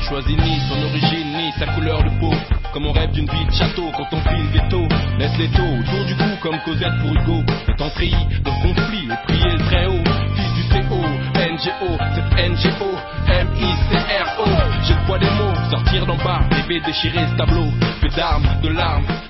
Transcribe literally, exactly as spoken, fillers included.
choisit ni son origine ni sa couleur de peau. Comme on rêve d'une vie de château quand on file veto. Laisse les taux autour du cou comme Cosette pour Hugo. Et en treillis dans le conflit et prier le très haut. Fils du C O, N G O, c'est N G O, M I C R O. J'ai le poids des mots, sortir d'en bas, rêver déchirer ce tableau. Fait d'armes, de larmes,